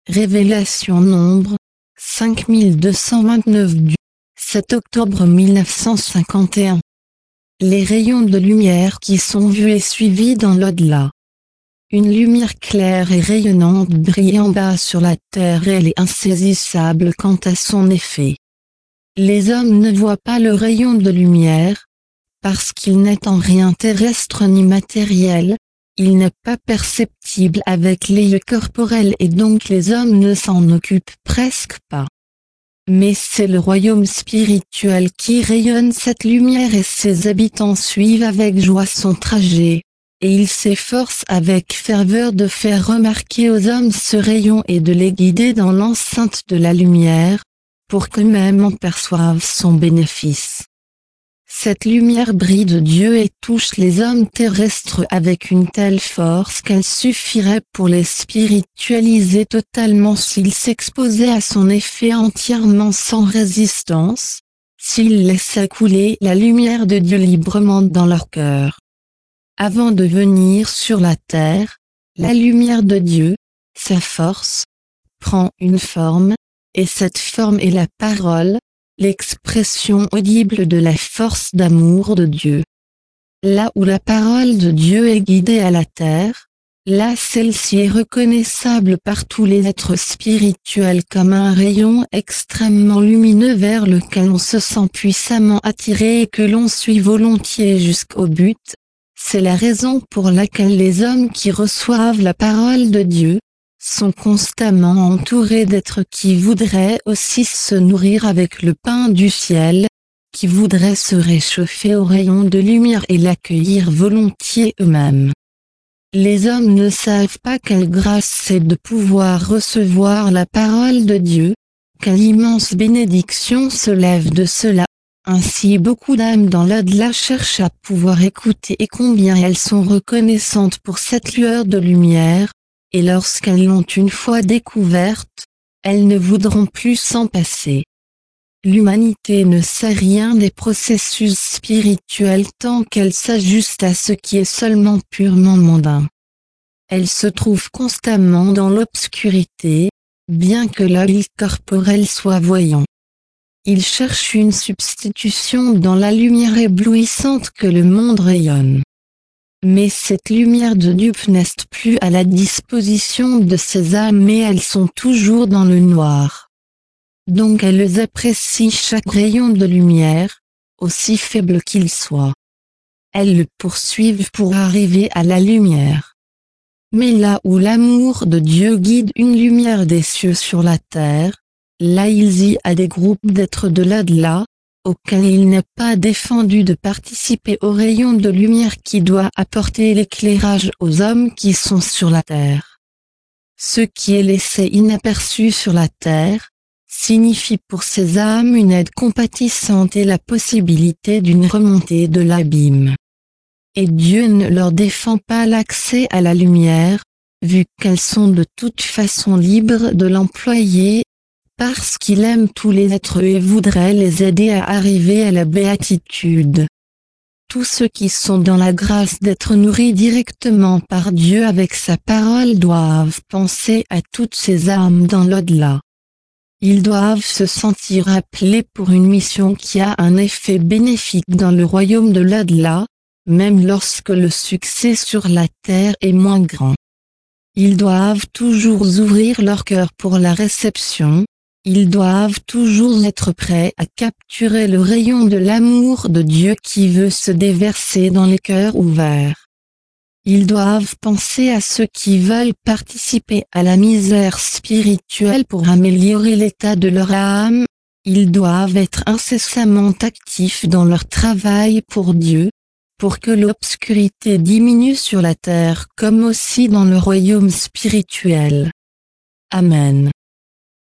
Révélation nombre 5229 du 7 octobre 1951. Les rayons de lumière qui sont vus et suivis dans l'au-delà. Une lumière claire et rayonnante brille en bas sur la terre et elle est insaisissable quant à son effet. Les hommes ne voient pas le rayon de lumière, parce qu'il n'est en rien terrestre ni matériel, il n'est pas perceptible avec l'œil corporel et donc les hommes ne s'en occupent presque pas. Mais c'est le royaume spirituel qui rayonne cette lumière et ses habitants suivent avec joie son trajet, et ils s'efforcent avec ferveur de faire remarquer aux hommes ce rayon et de les guider dans l'enceinte de la lumière, pour qu'eux-mêmes en perçoivent son bénéfice. Cette lumière brille de Dieu et touche les hommes terrestres avec une telle force qu'elle suffirait pour les spiritualiser totalement s'ils s'exposaient à son effet entièrement sans résistance, s'ils laissaient couler la lumière de Dieu librement dans leur cœur. Avant de venir sur la terre, la lumière de Dieu, sa force, prend une forme, et cette forme est la parole, l'expression audible de la force d'amour de Dieu. Là où la parole de Dieu est guidée à la terre, là celle-ci est reconnaissable par tous les êtres spirituels comme un rayon extrêmement lumineux vers lequel on se sent puissamment attiré et que l'on suit volontiers jusqu'au but. C'est la raison pour laquelle les hommes qui reçoivent la parole de Dieu sont constamment entourés d'êtres qui voudraient aussi se nourrir avec le pain du ciel, qui voudraient se réchauffer au rayon de lumière et l'accueillir volontiers eux-mêmes. Les hommes ne savent pas quelle grâce c'est de pouvoir recevoir la parole de Dieu, quelle immense bénédiction se lève de cela. Ainsi beaucoup d'âmes dans l'au-delà cherchent à pouvoir écouter et combien elles sont reconnaissantes pour cette lueur de lumière. Et lorsqu'elles l'ont une fois découverte, elles ne voudront plus s'en passer. L'humanité ne sait rien des processus spirituels tant qu'elle s'ajuste à ce qui est seulement purement mondain. Elle se trouve constamment dans l'obscurité, bien que l'œil corporel soit voyant. Il cherche une substitution dans la lumière éblouissante que le monde rayonne. Mais cette lumière de Dieu n'est plus à la disposition de ces âmes mais elles sont toujours dans le noir. Donc elles apprécient chaque rayon de lumière, aussi faible qu'il soit. Elles le poursuivent pour arriver à la lumière. Mais là où l'amour de Dieu guide une lumière des cieux sur la terre, là il y a des groupes d'êtres de l'au-delà, auquel il n'est pas défendu de participer au rayon de lumière qui doit apporter l'éclairage aux hommes qui sont sur la terre. Ce qui est laissé inaperçu sur la terre, signifie pour ces âmes une aide compatissante et la possibilité d'une remontée de l'abîme. Et Dieu ne leur défend pas l'accès à la lumière, vu qu'elles sont de toute façon libres de l'employer, parce qu'il aime tous les êtres et voudrait les aider à arriver à la béatitude. Tous ceux qui sont dans la grâce d'être nourris directement par Dieu avec sa parole doivent penser à toutes ces âmes dans l'au-delà. Ils doivent se sentir appelés pour une mission qui a un effet bénéfique dans le royaume de l'au-delà, même lorsque le succès sur la terre est moins grand. Ils doivent toujours ouvrir leur cœur pour la réception. Ils doivent toujours être prêts à capturer le rayon de l'amour de Dieu qui veut se déverser dans les cœurs ouverts. Ils doivent penser à ceux qui veulent participer à la misère spirituelle pour améliorer l'état de leur âme. Ils doivent être incessamment actifs dans leur travail pour Dieu, pour que l'obscurité diminue sur la terre comme aussi dans le royaume spirituel. Amen.